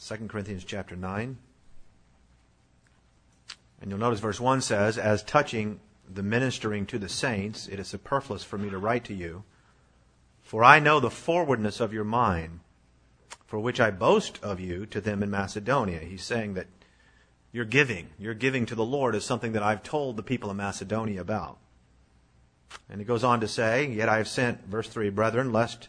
2 Corinthians chapter 9. And you'll notice verse 1 says, "As touching the ministering to the saints, it is superfluous for me to write to you, for I know the forwardness of your mind, for which I boast of you to them in Macedonia." He's saying that your giving to the Lord is something that I've told the people of Macedonia about. And he goes on to say, "Yet I have sent," verse 3, "brethren, lest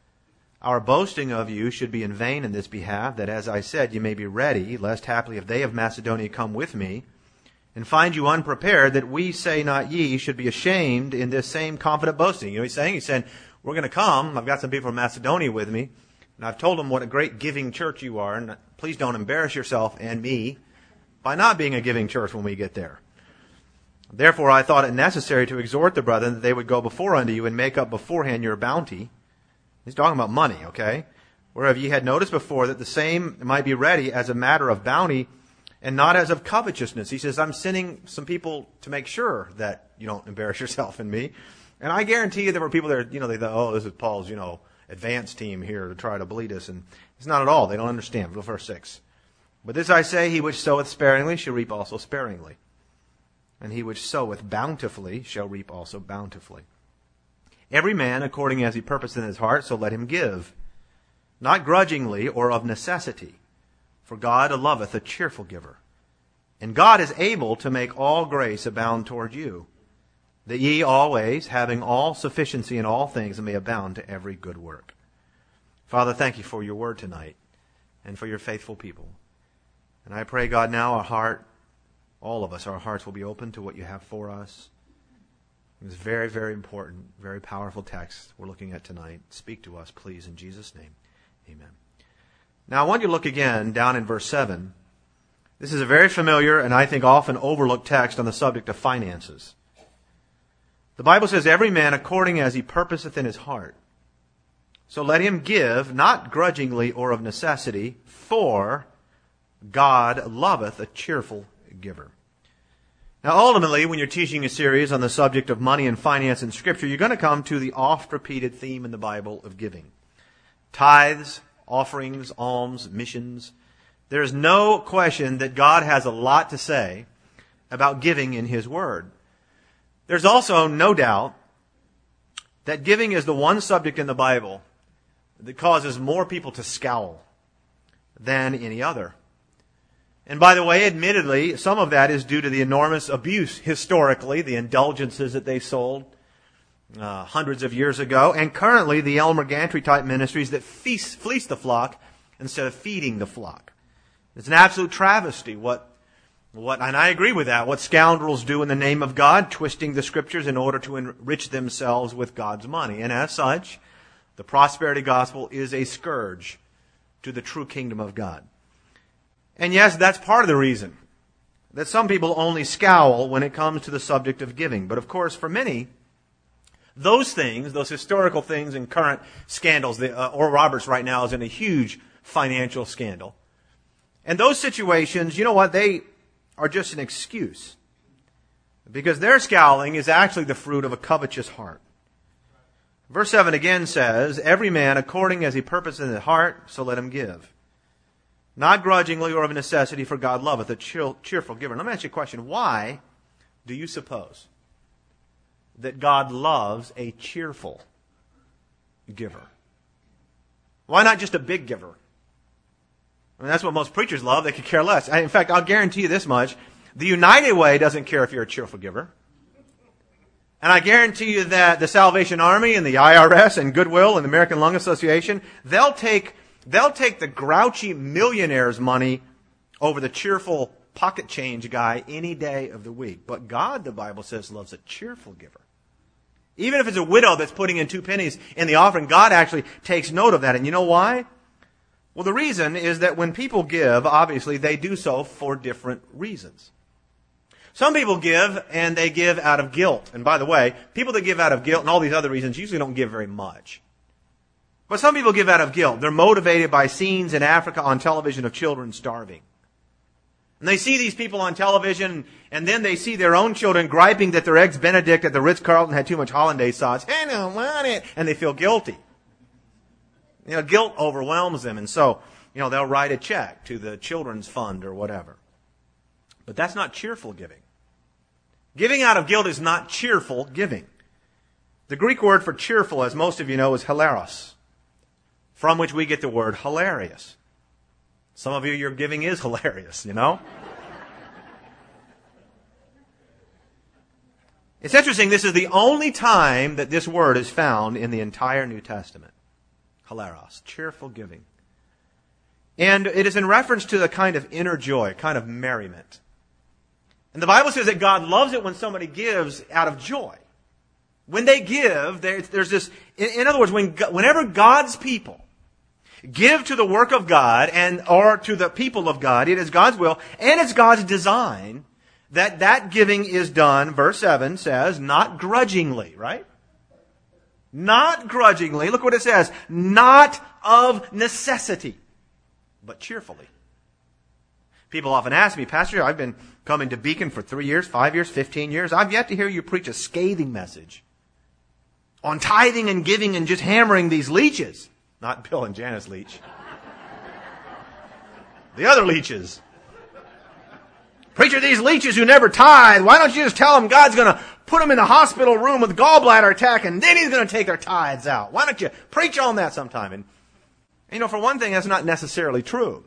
our boasting of you should be in vain in this behalf, that as I said, you may be ready, lest haply if they of Macedonia come with me, and find you unprepared, that we say not ye should be ashamed in this same confident boasting." You know what he's saying? He's saying, we're going to come. I've got some people from Macedonia with me, and I've told them what a great giving church you are, and please don't embarrass yourself and me by not being a giving church when we get there. "Therefore I thought it necessary to exhort the brethren that they would go before unto you and make up beforehand your bounty." He's talking about money, okay? "Whereof ye had noticed before, that the same might be ready as a matter of bounty, and not as of covetousness." He says, I'm sending some people to make sure that you don't embarrass yourself and me. And I guarantee you there were people there, they thought, oh, this is Paul's, advance team here to try to bleed us. And it's not at all. They don't understand. Verse 6. "But this I say, he which soweth sparingly shall reap also sparingly. And he which soweth bountifully shall reap also bountifully. Every man according as he purposeth in his heart, so let him give. Not grudgingly or of necessity. For God loveth a cheerful giver. And God is able to make all grace abound toward you, that ye always, having all sufficiency in all things, may abound to every good work." Father, thank you for your word tonight and for your faithful people. And I pray, God, now all of us, our hearts will be open to what you have for us. It's very, very important, very powerful text we're looking at tonight. Speak to us, please, in Jesus' name. Amen. Now, I want you to look again down in verse 7. This is a very familiar and I think often overlooked text on the subject of finances. The Bible says, "Every man according as he purposeth in his heart. So let him give, not grudgingly or of necessity, for God loveth a cheerful giver." Now, ultimately, when you're teaching a series on the subject of money and finance in Scripture, you're going to come to the oft-repeated theme in the Bible of giving. Tithes, offerings, alms, missions. There is no question that God has a lot to say about giving in His Word. There's also no doubt that giving is the one subject in the Bible that causes more people to scowl than any other. And by the way, admittedly, some of that is due to the enormous abuse historically, the indulgences that they sold hundreds of years ago, and currently the Elmer Gantry type ministries that fleece the flock instead of feeding the flock. It's an absolute travesty what, and I agree with that, what scoundrels do in the name of God, twisting the Scriptures in order to enrich themselves with God's money. And as such, the prosperity gospel is a scourge to the true kingdom of God. And yes, that's part of the reason that some people only scowl when it comes to the subject of giving. But of course, for many, those things, those historical things and current scandals, Oral Roberts right now is in a huge financial scandal. And those situations, you know what, they are just an excuse. Because their scowling is actually the fruit of a covetous heart. Verse 7 again says, "Every man according as he purposeth in his heart, so let him give. Not grudgingly or of necessity, for God loveth a cheerful giver." Let me ask you a question. Why do you suppose that God loves a cheerful giver? Why not just a big giver? I mean, that's what most preachers love. They could care less. In fact, I'll guarantee you this much. The United Way doesn't care if you're a cheerful giver. And I guarantee you that the Salvation Army and the IRS and Goodwill and the American Lung Association, they'll take the grouchy millionaire's money over the cheerful pocket change guy any day of the week. But God, the Bible says, loves a cheerful giver. Even if it's a widow that's putting in 2 pennies in the offering, God actually takes note of that. And you know why? Well, the reason is that when people give, obviously, they do so for different reasons. Some people give, and they give out of guilt. And by the way, people that give out of guilt and all these other reasons usually don't give very much. But some people give out of guilt. They're motivated by scenes in Africa on television of children starving. And they see these people on television, and then they see their own children griping that their Eggs Benedict at the Ritz-Carlton had too much hollandaise sauce. I don't want it. And they feel guilty. Guilt overwhelms them. And so they'll write a check to the children's fund or whatever. But that's not cheerful giving. Giving out of guilt is not cheerful giving. The Greek word for cheerful, as most of you know, is hilaros, from which we get the word hilarious. Some of you, your giving is hilarious, It's interesting, this is the only time that this word is found in the entire New Testament. Hilaros, cheerful giving. And it is in reference to the kind of inner joy, kind of merriment. And the Bible says that God loves it when somebody gives out of joy. When they give, there's this, in other words, whenever God's people give to the work of God or to the people of God, it is God's will and it's God's design that giving is done, verse 7 says, not grudgingly, right? Not grudgingly. Look what it says. Not of necessity, but cheerfully. People often ask me, Pastor, I've been coming to Beacon for 3 years, 5 years, 15 years. I've yet to hear you preach a scathing message on tithing and giving and just hammering these leeches. Not Bill and Janice Leach. The other leeches. Preacher, these leeches who never tithe, why don't you just tell them God's going to put them in a hospital room with gallbladder attack and then He's going to take their tithes out? Why don't you preach on that sometime? And for one thing, that's not necessarily true.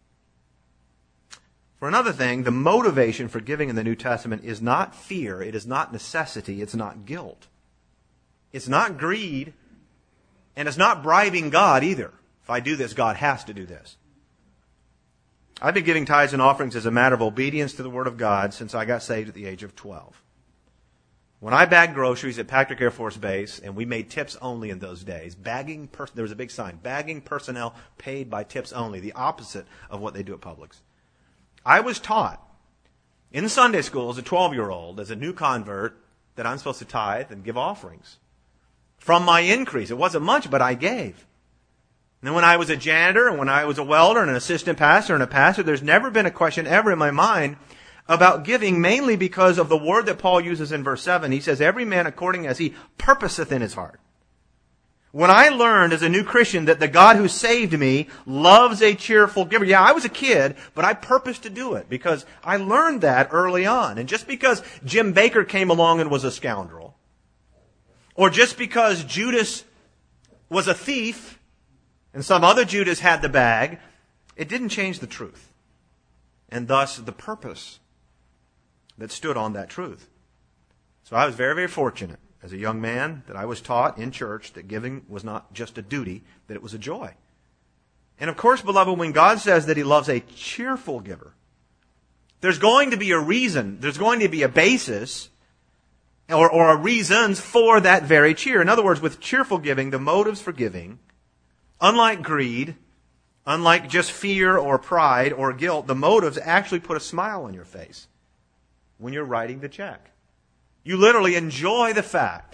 For another thing, the motivation for giving in the New Testament is not fear, it is not necessity, it's not guilt. It's not greed, and it's not bribing God either. If I do this, God has to do this. I've been giving tithes and offerings as a matter of obedience to the Word of God since I got saved at the age of 12. When I bagged groceries at Patrick Air Force Base, and we made tips only in those days, there was a big sign, bagging personnel paid by tips only, the opposite of what they do at Publix. I was taught in Sunday school as a 12-year-old, as a new convert, that I'm supposed to tithe and give offerings from my increase. It wasn't much, but I gave. And then when I was a janitor and when I was a welder and an assistant pastor and a pastor, there's never been a question ever in my mind about giving, mainly because of the word that Paul uses in verse 7. He says, every man according as he purposeth in his heart. When I learned as a new Christian that the God who saved me loves a cheerful giver. Yeah, I was a kid, but I purposed to do it because I learned that early on. And just because Jim Baker came along and was a scoundrel, or just because Judas was a thief and some other Judas had the bag, it didn't change the truth. And thus the purpose that stood on that truth. So I was very, very fortunate as a young man that I was taught in church that giving was not just a duty, that it was a joy. And of course, beloved, when God says that He loves a cheerful giver, there's going to be a reason, there's going to be a basis or reasons for that very cheer. In other words, with cheerful giving, the motives for giving, unlike greed, unlike just fear or pride or guilt, the motives actually put a smile on your face when you're writing the check. You literally enjoy the fact.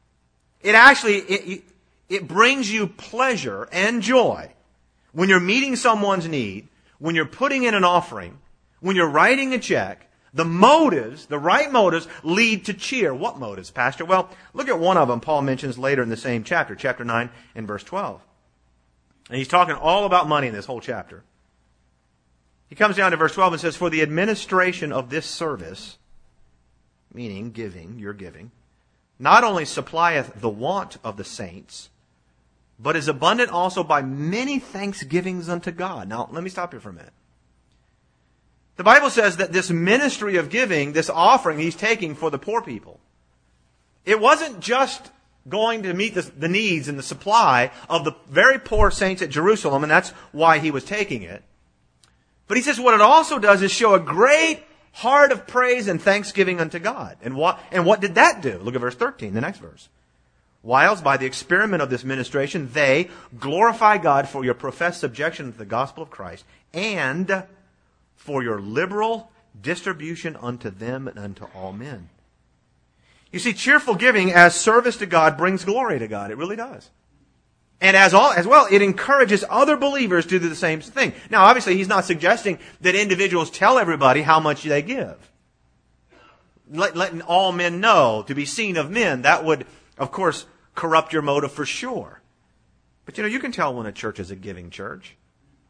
It brings you pleasure and joy when you're meeting someone's need, when you're putting in an offering, when you're writing a check. The motives, the right motives, lead to cheer. What motives, Pastor? Well, look at one of them Paul mentions later in the same chapter, chapter 9 and verse 12. And he's talking all about money in this whole chapter. He comes down to verse 12 and says, for the administration of this service, meaning giving, your giving, not only supplieth the want of the saints, but is abundant also by many thanksgivings unto God. Now, let me stop here for a minute. The Bible says that this ministry of giving, this offering he's taking for the poor people, it wasn't just going to meet the needs and the supply of the very poor saints at Jerusalem, and that's why he was taking it. But he says what it also does is show a great heart of praise and thanksgiving unto God. And what did that do? Look at verse 13, the next verse. Whilst by the experiment of this ministration, they glorify God for your professed subjection to the gospel of Christ and for your liberal distribution unto them and unto all men. You see, cheerful giving as service to God brings glory to God. It really does. And as well, it encourages other believers to do the same thing. Now, obviously, he's not suggesting that individuals tell everybody how much they give. Letting all men know, to be seen of men, that would, of course, corrupt your motive for sure. But you can tell when a church is a giving church.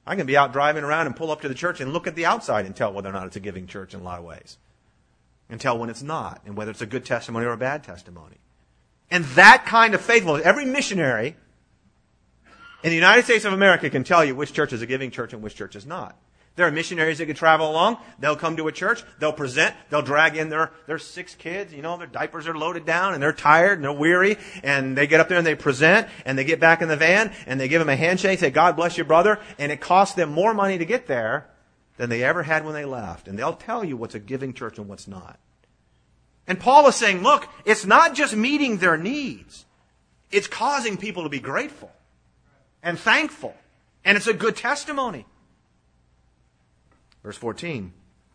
I can be out driving around and pull up to the church and look at the outside and tell whether or not it's a giving church in a lot of ways. And tell when it's not, and whether it's a good testimony or a bad testimony. And that kind of faithfulness, every missionary in the United States of America can tell you which church is a giving church and which church is not. There are missionaries that could travel along. They'll come to a church. They'll present. They'll drag in their 6 kids. You know, their diapers are loaded down and they're tired and they're weary. And they get up there and they present and they get back in the van and they give them a handshake, say, God bless you, brother. And it costs them more money to get there than they ever had when they left. And they'll tell you what's a giving church and what's not. And Paul is saying, look, it's not just meeting their needs. It's causing people to be grateful and thankful. And it's a good testimony. Verse 14.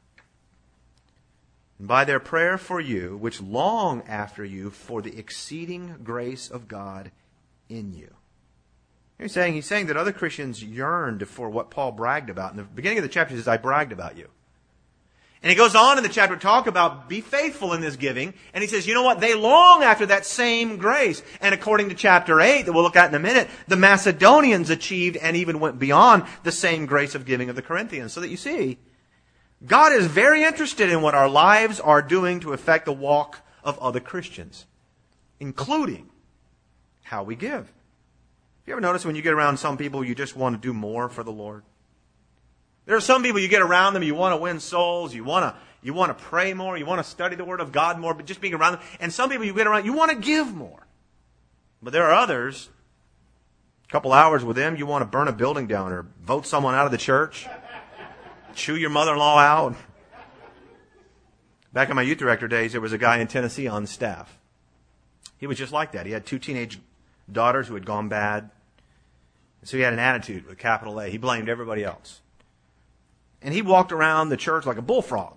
And by their prayer for you, which long after you for the exceeding grace of God in you. He's saying that other Christians yearned for what Paul bragged about. In the beginning of the chapter, he says, I bragged about you. And he goes on in the chapter to talk about be faithful in this giving. And he says, you know what? They long after that same grace. And according to chapter 8 that we'll look at in a minute, the Macedonians achieved and even went beyond the same grace of giving of the Corinthians. So that you see, God is very interested in what our lives are doing to affect the walk of other Christians, including how we give. You ever notice when you get around some people, you just want to do more for the Lord? There are some people you get around them, you want to win souls, you want to pray more, you want to study the Word of God more, but just being around them. And some people you get around, you want to give more. But there are others, a couple hours with them, you want to burn a building down or vote someone out of the church, chew your mother-in-law out. Back in my youth director days, there was a guy in Tennessee on staff. He was just like that. He had 2 teenage daughters who had gone bad. So he had an attitude with a capital A. He blamed everybody else. And he walked around the church like a bullfrog.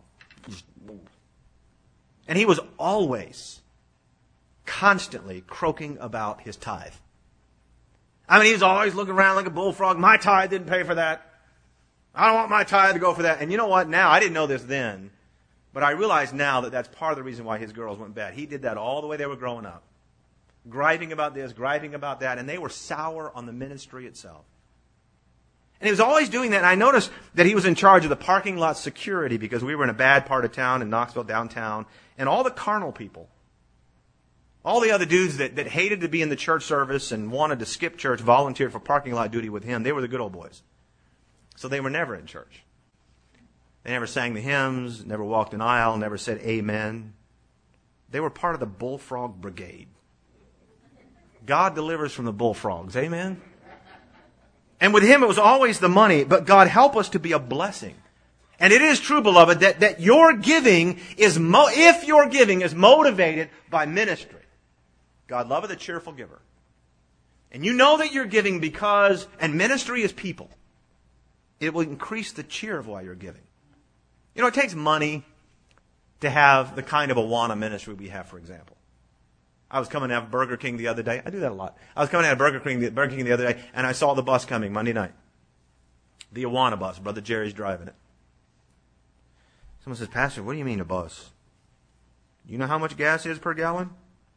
And he was always, constantly croaking about his tithe. I mean, he was always looking around like a bullfrog. My tithe didn't pay for that. I don't want my tithe to go for that. And you know what? Now, I didn't know this then, but I realize now that that's part of the reason why his girls went bad. He did that all the way they were growing up. Griping about this, griping about that, and they were sour on the ministry itself. And he was always doing that, and I noticed that he was in charge of the parking lot security because we were in a bad part of town in Knoxville, downtown, and all the carnal people, all the other dudes that hated to be in the church service and wanted to skip church volunteered for parking lot duty with him. They were the good old boys. So they were never in church. They never sang the hymns, never walked an aisle, never said amen. They were part of the bullfrog brigade. God delivers from the bullfrogs. Amen? And with him, it was always the money. But God, help us to be a blessing. And it is true, beloved, that your giving is, if your giving is motivated by ministry, God loveth a cheerful giver. And you know that you're giving because, and ministry is people, it will increase the cheer of why you're giving. You know, it takes money to have the kind of Awana ministry we have, for example. I was coming out of Burger King the other day. I do that a lot. I was coming out of Burger King the other day, and I saw the bus coming Monday night. The Awana bus. Brother Jerry's driving it. Someone says, Pastor, what do you mean a bus? You know how much gas is per gallon?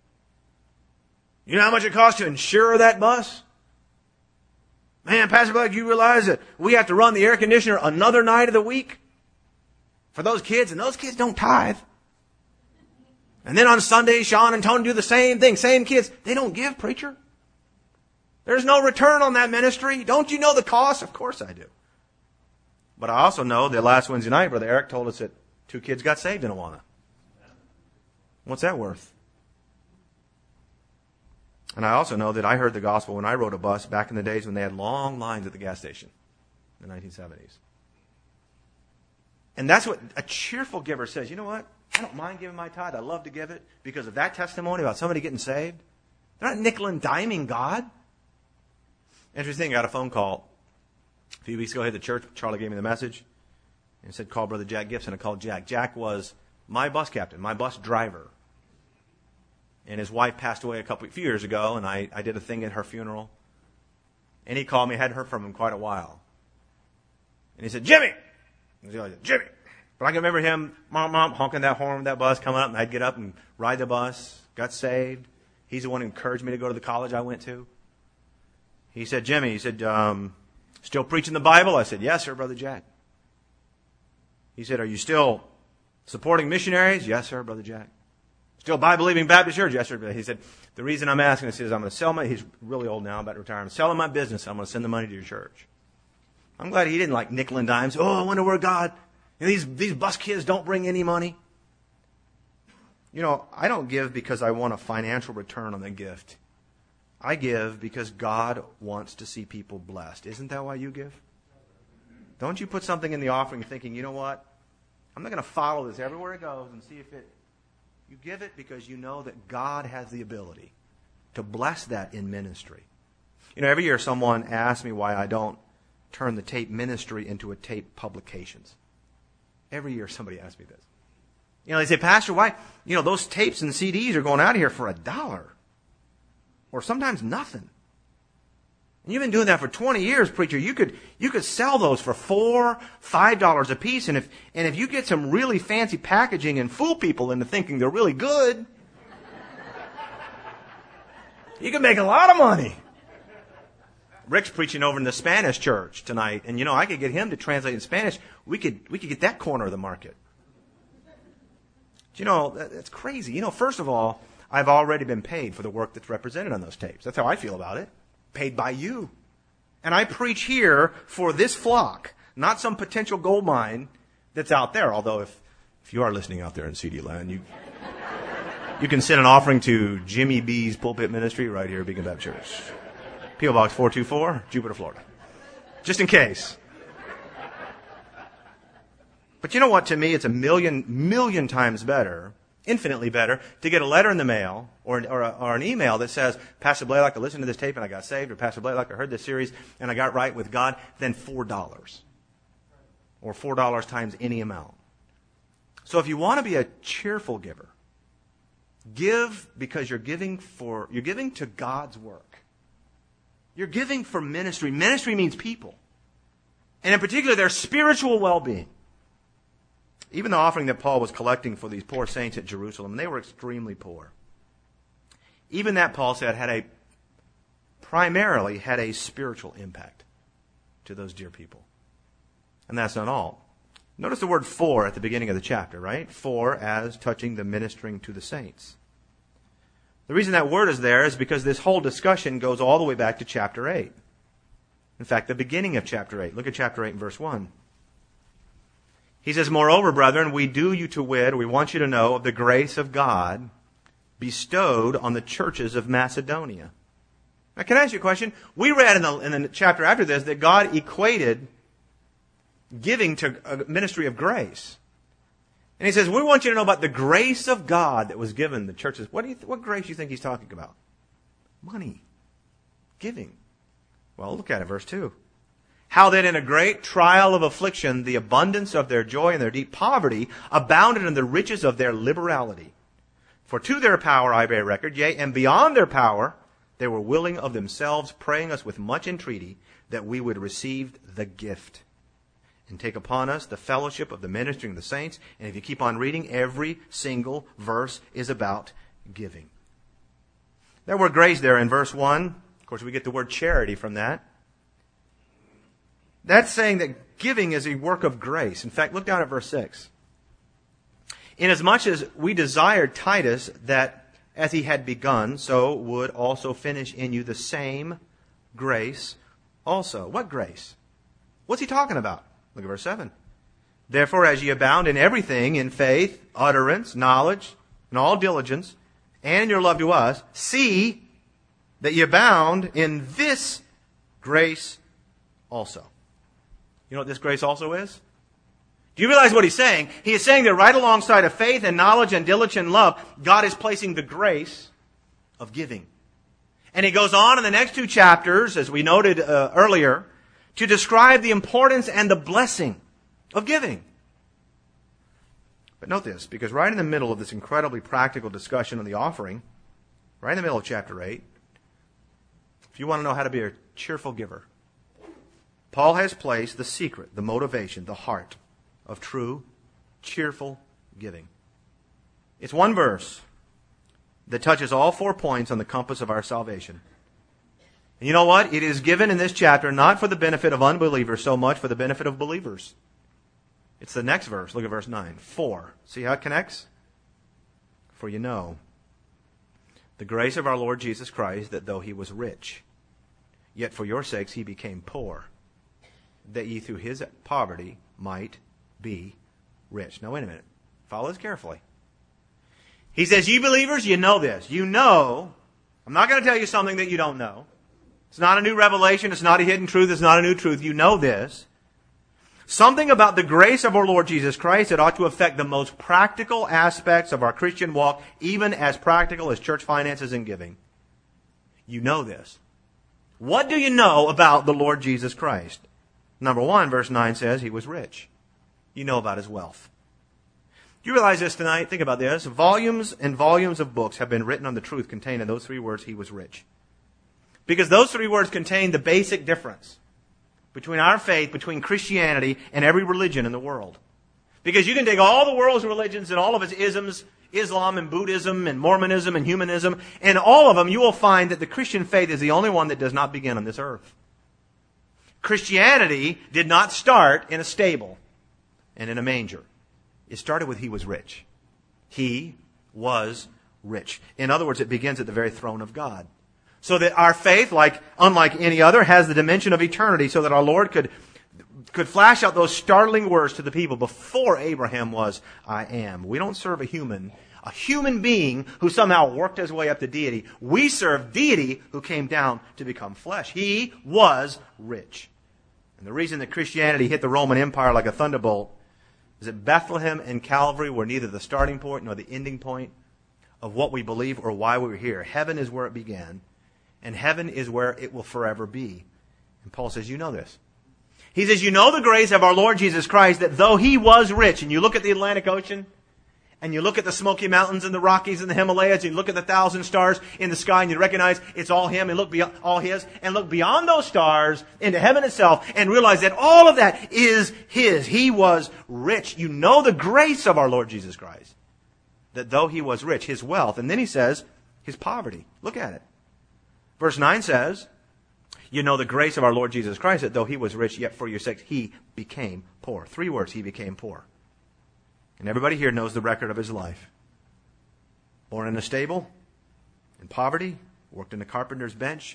You know how much it costs to insure that bus? Man, Pastor Bud, you realize that we have to run the air conditioner another night of the week for those kids, and those kids don't tithe. And then on Sunday, Sean and Tony do the same thing. Same kids. They don't give, preacher. There's no return on that ministry. Don't you know the cost? Of course I do. But I also know that last Wednesday night, Brother Eric told us that 2 kids got saved in Awana. What's that worth? And I also know that I heard the gospel when I rode a bus back in the days when they had long lines at the gas station in the 1970s. And that's what a cheerful giver says. You know what? I don't mind giving my tithe. I love to give it because of that testimony about somebody getting saved. They're not nickel and diming God. Interesting, I got a phone call a few weeks ago here at the church. Charlie gave me the message and said, call Brother Jack Gibson. I called Jack. Jack was my bus captain, my bus driver. And his wife passed away a few years ago, and I did a thing at her funeral. And he called me. I hadn't heard from him in quite a while. And he said, Jimmy! And he said, Jimmy! But I can remember him, mom, honking that horn with that bus, coming up, and I'd get up and ride the bus, got saved. He's the one who encouraged me to go to the college I went to. He said, Jimmy, he said, Still preaching the Bible? I said, yes, sir, Brother Jack. He said, are you still supporting missionaries? Yes, sir, Brother Jack. Still Bible-believing Baptist church? Yes, sir. He said, the reason I'm asking this is I'm going to sell he's really old now, about to retire. I'm selling my business. I'm going to send the money to your church. I'm glad he didn't like nickel and dimes. Oh, I wonder where God, these bus kids don't bring any money. I don't give because I want a financial return on the gift. I give because God wants to see people blessed. Isn't that why you give? Don't you put something in the offering thinking, you know what? I'm not going to follow this everywhere it goes and see if it... You give it because you know that God has the ability to bless that in ministry. Every year someone asks me why I don't turn the tape ministry into a tape publications. Every year somebody asks me this. They say, Pastor, why? Those tapes and CDs are going out of here for $1. Or sometimes nothing. And you've been doing that for 20 years, preacher. You could sell those for $4, $5 a piece. And if you get some really fancy packaging and fool people into thinking they're really good, you can make a lot of money. Rick's preaching over in the Spanish church tonight, and I could get him to translate in Spanish. We could get that corner of the market. That's crazy. First of all, I've already been paid for the work that's represented on those tapes. That's how I feel about it. Paid by you. And I preach here for this flock, not some potential gold mine that's out there. Although if you are listening out there in CD land, you can send an offering to Jimmy B's Pulpit Ministry right here at Beacon Baptist Church. P.O. Box 424, Jupiter, Florida. Just in case. But you know what? To me, it's a million times better, infinitely better, to get a letter in the mail or an email that says, Pastor Blaylock, I listened to this tape and I got saved, or Pastor Blaylock, I heard this series and I got right with God, than $4. Or $4 times any amount. So if you want to be a cheerful giver, give because you're giving to God's work. You're giving for ministry. Ministry means people. And in particular, their spiritual well-being. Even the offering that Paul was collecting for these poor saints at Jerusalem, they were extremely poor. Even that, Paul said, primarily had a spiritual impact to those dear people. And that's not all. Notice the word for at the beginning of the chapter, right? For as touching the ministering to the saints. The reason that word is there is because this whole discussion goes all the way back to chapter 8. In fact, the beginning of chapter 8. Look at chapter 8 and verse 1. He says, Moreover, brethren, we want you to know of the grace of God bestowed on the churches of Macedonia. Now, can I ask you a question? We read in the chapter after this that God equated giving to a ministry of grace. And he says, we want you to know about the grace of God that was given the churches. What grace do you think he's talking about? Money. Giving. Well, look at it, verse 2. How that in a great trial of affliction, the abundance of their joy and their deep poverty abounded in the riches of their liberality. For to their power I bear record, yea, and beyond their power, they were willing of themselves, praying us with much entreaty, that we would receive the gift and take upon us the fellowship of the ministering of the saints. And if you keep on reading, every single verse is about giving. That word grace there in verse 1, of course we get the word charity from that. That's saying that giving is a work of grace. In fact, look down at verse 6. Inasmuch as we desired Titus that as he had begun, so would also finish in you the same grace also. What grace? What's he talking about? Look at verse 7. Therefore, as ye abound in everything, in faith, utterance, knowledge, and all diligence, and in your love to us, see that ye abound in this grace also. You know what this grace also is? Do you realize what he's saying? He is saying that right alongside of faith and knowledge and diligence and love, God is placing the grace of giving. And he goes on in the next two chapters, as we noted earlier, to describe the importance and the blessing of giving. But note this, because right in the middle of this incredibly practical discussion on the offering, right in the middle of chapter 8, if you want to know how to be a cheerful giver, Paul has placed the secret, the motivation, the heart of true, cheerful giving. It's one verse that touches all 4 points on the compass of our salvation. And you know what? It is given in this chapter not for the benefit of unbelievers so much for the benefit of believers. It's the next verse. Look at verse 9. For. See how it connects? For you know the grace of our Lord Jesus Christ, that though he was rich, yet for your sakes he became poor, that ye through his poverty might be rich. Now wait a minute. Follow this carefully. He says, you believers, you know this. You know, I'm not going to tell you something that you don't know. It's not a new revelation. It's not a hidden truth. It's not a new truth. You know this. Something about the grace of our Lord Jesus Christ that ought to affect the most practical aspects of our Christian walk, even as practical as church finances and giving. You know this. What do you know about the Lord Jesus Christ? Number 1, verse 9 says he was rich. You know about his wealth. Do you realize this tonight? Think about this. Volumes and volumes of books have been written on the truth contained in those 3 words, he was rich. Because those 3 words contain the basic difference between our faith, between Christianity, and every religion in the world. Because you can take all the world's religions and all of its isms, Islam and Buddhism and Mormonism and humanism, and all of them, you will find that the Christian faith is the only one that does not begin on this earth. Christianity did not start in a stable and in a manger. It started with he was rich. He was rich. In other words, it begins at the very throne of God. So that our faith, unlike any other, has the dimension of eternity, so that our Lord could flash out those startling words to the people before Abraham was, I am. We don't serve a human being who somehow worked his way up to deity. We serve deity who came down to become flesh. He was rich. And the reason that Christianity hit the Roman Empire like a thunderbolt is that Bethlehem and Calvary were neither the starting point nor the ending point of what we believe or why we were here. Heaven is where it began. And heaven is where it will forever be. And Paul says, you know this. He says, you know the grace of our Lord Jesus Christ, that though he was rich, and you look at the Atlantic Ocean, and you look at the Smoky Mountains and the Rockies and the Himalayas, and you look at the 1,000 stars in the sky, and you recognize it's all him, and look beyond all his, and look beyond those stars into heaven itself, and realize that all of that is his. He was rich. You know the grace of our Lord Jesus Christ, that though he was rich, his wealth, and then he says, his poverty. Look at it. Verse 9 says, you know the grace of our Lord Jesus Christ, that though he was rich, yet for your sake he became poor. 3 words, he became poor. And everybody here knows the record of his life. Born in a stable, in poverty, worked in a carpenter's bench.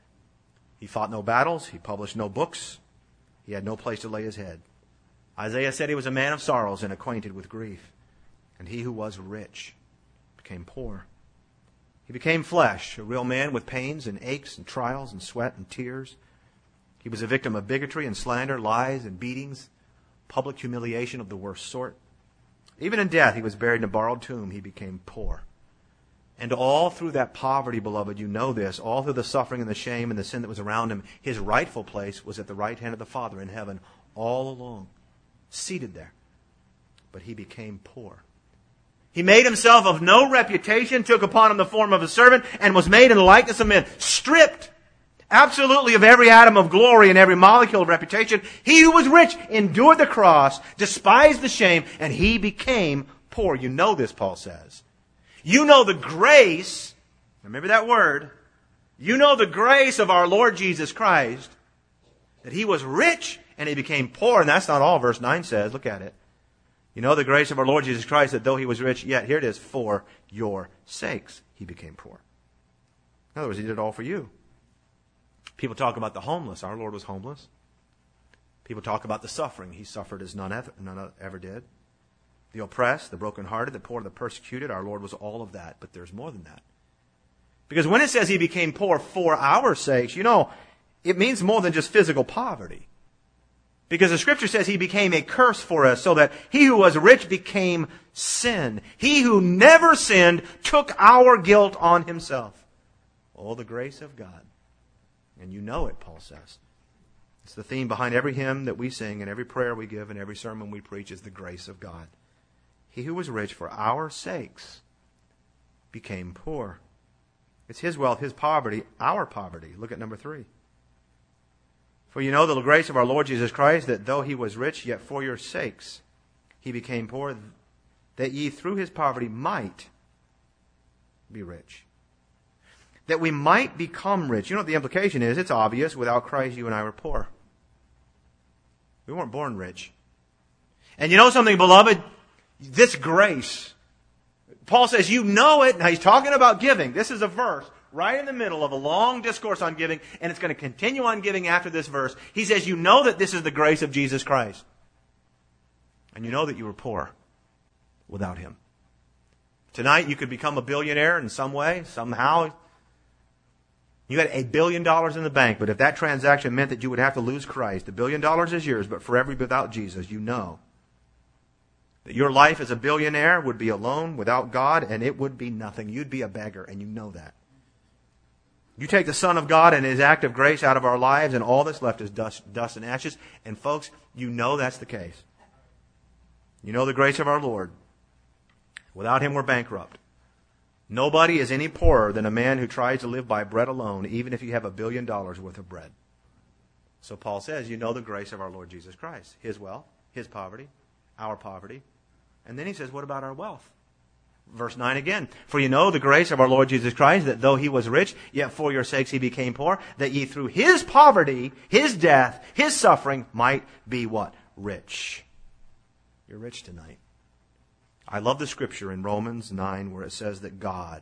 He fought no battles. He published no books. He had no place to lay his head. Isaiah said he was a man of sorrows and acquainted with grief. And he who was rich became poor. He became flesh, a real man with pains and aches and trials and sweat and tears. He was a victim of bigotry and slander, lies and beatings, public humiliation of the worst sort. Even in death, he was buried in a borrowed tomb. He became poor. And all through that poverty, beloved, you know this, all through the suffering and the shame and the sin that was around him, his rightful place was at the right hand of the Father in heaven all along, seated there. But he became poor. He made himself of no reputation, took upon him the form of a servant, and was made in the likeness of men. Stripped absolutely of every atom of glory and every molecule of reputation. He who was rich endured the cross, despised the shame, and he became poor. You know this, Paul says. You know the grace, remember that word, you know the grace of our Lord Jesus Christ, that he was rich and he became poor. And that's not all, verse 9 says. Look at it. You know the grace of our Lord Jesus Christ, that though he was rich, yet, here it is, for your sakes he became poor. In other words, he did it all for you. People talk about the homeless. Our Lord was homeless. People talk about the suffering. He suffered as none ever did. The oppressed, the brokenhearted, the poor, the persecuted. Our Lord was all of that, but there's more than that. Because when it says he became poor for our sakes, you know, it means more than just physical poverty. Because the Scripture says he became a curse for us, so that he who was rich became sin. He who never sinned took our guilt on himself. Oh, the grace of God. And you know it, Paul says. It's the theme behind every hymn that we sing and every prayer we give and every sermon we preach is the grace of God. He who was rich for our sakes became poor. It's his wealth, his poverty, our poverty. Look at number 3. For you know the grace of our Lord Jesus Christ, that though he was rich, yet for your sakes he became poor, that ye through his poverty might be rich. that we might become rich. You know what the implication is? It's obvious. Without Christ, you and I were poor. We weren't born rich. And you know something, beloved? This grace, Paul says, you know it. Now he's talking about giving. This is a verse right in the middle of a long discourse on giving, and it's going to continue on giving after this verse. He says, you know that this is the grace of Jesus Christ. And you know that you were poor without Him. Tonight you could become a billionaire in some way, somehow. You had $1 billion in the bank, but if that transaction meant that you would have to lose Christ, $1 billion is yours, but forever without Jesus, you know that your life as a billionaire would be alone without God, and it would be nothing. You'd be a beggar, and you know that. You take the Son of God and His act of grace out of our lives, and all that's left is dust and ashes. And folks, you know that's the case. You know the grace of our Lord. Without Him, we're bankrupt. Nobody is any poorer than a man who tries to live by bread alone, even if you have $1 billion worth of bread. So Paul says, you know the grace of our Lord Jesus Christ. His wealth, His poverty, our poverty. And then he says, what about our wealth? Verse 9 again. For you know the grace of our Lord Jesus Christ, that though He was rich, yet for your sakes He became poor, that ye through His poverty, His death, His suffering might be what? Rich. You're rich tonight. I love the scripture in Romans 9 where it says that God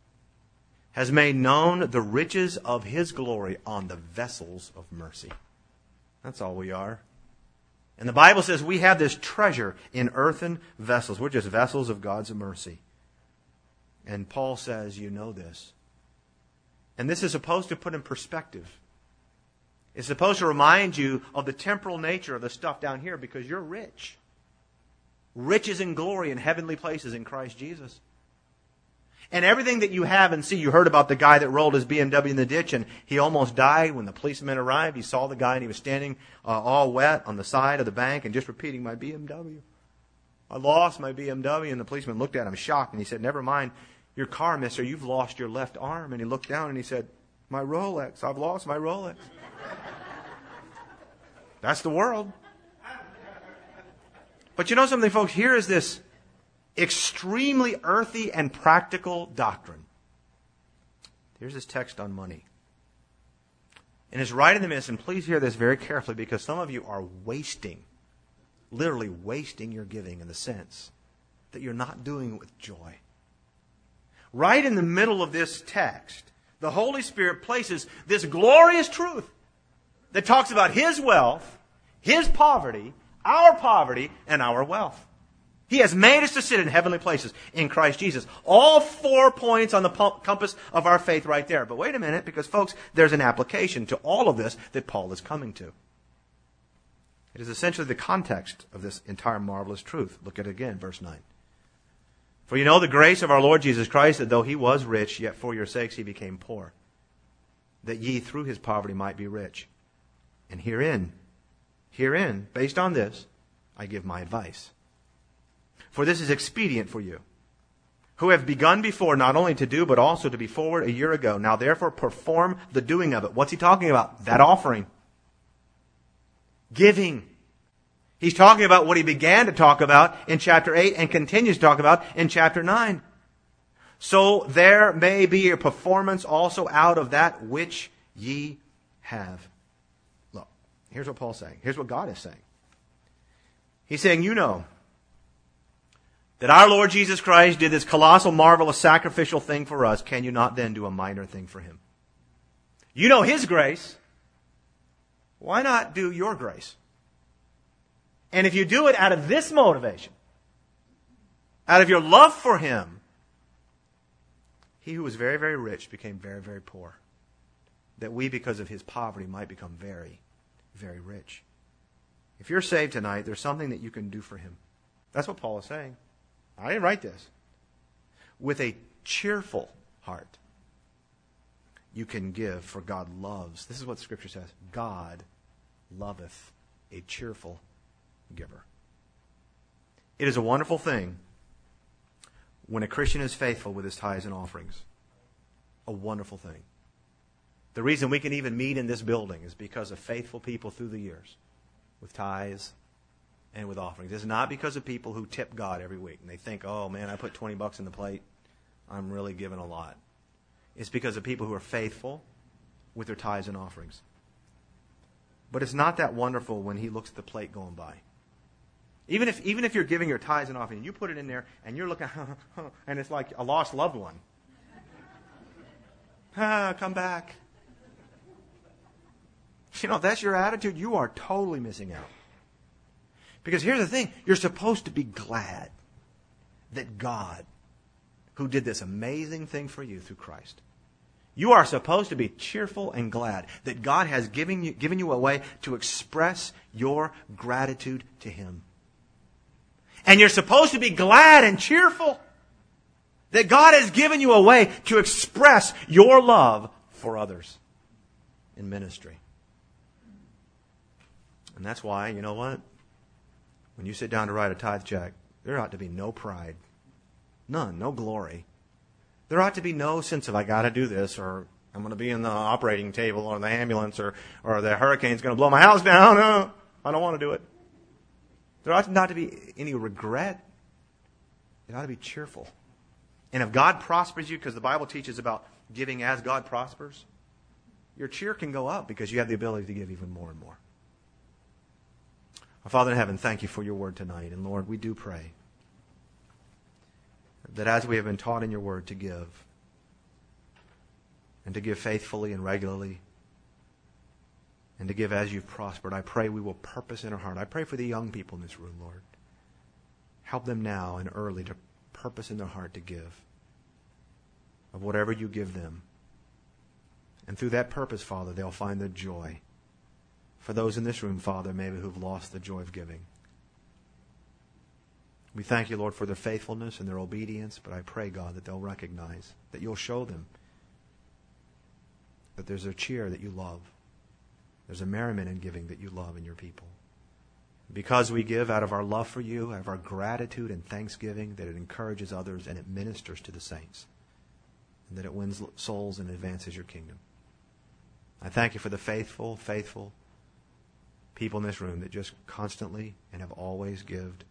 has made known the riches of His glory on the vessels of mercy. That's all we are. And the Bible says we have this treasure in earthen vessels. We're just vessels of God's mercy. And Paul says, you know this. And this is supposed to put in perspective. It's supposed to remind you of the temporal nature of the stuff down here because you're rich. Riches and glory in heavenly places in Christ Jesus. And everything that you have and see, you heard about the guy that rolled his BMW in the ditch and he almost died when the policeman arrived. He saw the guy and he was standing all wet on the side of the bank and just repeating, my BMW. I lost my BMW. And the policeman looked at him shocked and he said, never mind your car, mister. You've lost your left arm. And he looked down and he said, my Rolex. I've lost my Rolex. That's the world. But you know something, folks? Here is this extremely earthy and practical doctrine. Here's this text on money. And it's right in the midst, and please hear this very carefully because some of you are wasting, literally wasting your giving in the sense that you're not doing it with joy. Right in the middle of this text, the Holy Spirit places this glorious truth that talks about His wealth, His poverty, our poverty, and our wealth. He has made us to sit in heavenly places in Christ Jesus. All 4 points on the compass of our faith right there. But wait a minute, because folks, there's an application to all of this that Paul is coming to. It is essentially the context of this entire marvelous truth. Look at it again, verse 9. For you know the grace of our Lord Jesus Christ, that though He was rich, yet for your sakes He became poor, that ye through His poverty might be rich. And herein, based on this, I give my advice. For this is expedient for you, who have begun before not only to do, but also to be forward a year ago. Now therefore perform the doing of it. What's he talking about? That offering. Giving. He's talking about what he began to talk about in chapter 8 and continues to talk about in chapter 9. So there may be a performance also out of that which ye have. Look, here's what Paul's saying. Here's what God is saying. He's saying, you know that our Lord Jesus Christ did this colossal, marvelous, sacrificial thing for us. Can you not then do a minor thing for Him? You know His grace. Why not do your grace? And if you do it out of this motivation, out of your love for Him, He who was very, very rich became very, very poor, that we, because of His poverty, might become very, very rich. If you're saved tonight, there's something that you can do for Him. That's what Paul is saying. I didn't write this. With a cheerful heart, you can give, for God loves. This is what Scripture says. God loveth a cheerful giver. It is a wonderful thing when a Christian is faithful with his tithes and offerings. A wonderful thing. The reason we can even meet in this building is because of faithful people through the years with tithes and with offerings. It's not because of people who tip God every week and they think, oh man, I put $20 in the plate. I'm really giving a lot. It's because of people who are faithful with their tithes and offerings. But it's not that wonderful when He looks at the plate going by. Even if you're giving your tithes and offerings, and you put it in there, and you're looking, and it's like a lost loved one. Come back. You know, if that's your attitude, you are totally missing out. Because here's the thing, you're supposed to be glad that God, who did this amazing thing for you through Christ, you are supposed to be cheerful and glad that God has given you a way to express your gratitude to Him. And you're supposed to be glad and cheerful that God has given you a way to express your love for others in ministry. And that's why, you know what? When you sit down to write a tithe check, there ought to be no pride. None. No glory. There ought to be no sense of, I got to do this, or I'm going to be in the operating table, or the ambulance, or the hurricane's going to blow my house down. No, I don't want to do it. There ought not to be any regret. It ought to be cheerful. And if God prospers you, because the Bible teaches about giving as God prospers, your cheer can go up because you have the ability to give even more and more. Our Father in heaven, thank you for your word tonight. And Lord, we do pray that as we have been taught in your word to give, and to give faithfully and regularly, and to give as you've prospered, I pray we will purpose in our heart. I pray for the young people in this room, Lord. Help them now and early to purpose in their heart to give of whatever you give them. And through that purpose, Father, they'll find the joy. For those in this room, Father, maybe who've lost the joy of giving. We thank you, Lord, for their faithfulness and their obedience, but I pray, God, that they'll recognize, that you'll show them that there's a cheer that you love. There's a merriment in giving that you love in your people. Because we give out of our love for you, out of our gratitude and thanksgiving, that it encourages others and it ministers to the saints, and that it wins souls and advances your kingdom. I thank you for the faithful people in this room that just constantly and have always given